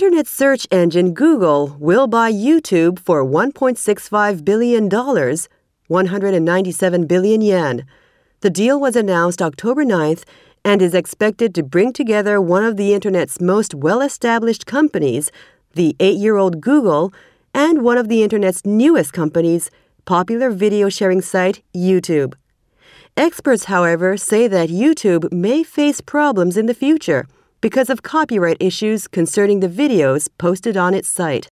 Internet search engine Google will buy YouTube for $1.65 billion, 197 billion yen. The deal was announced October 9th and is expected to bring together one of the Internet's most well-established companies, the 8-year-old Google, and one of the Internet's newest companies, popular video sharing site YouTube. Experts, however, say that YouTube may face problems in the future because of copyright issues concerning the videos posted on its site.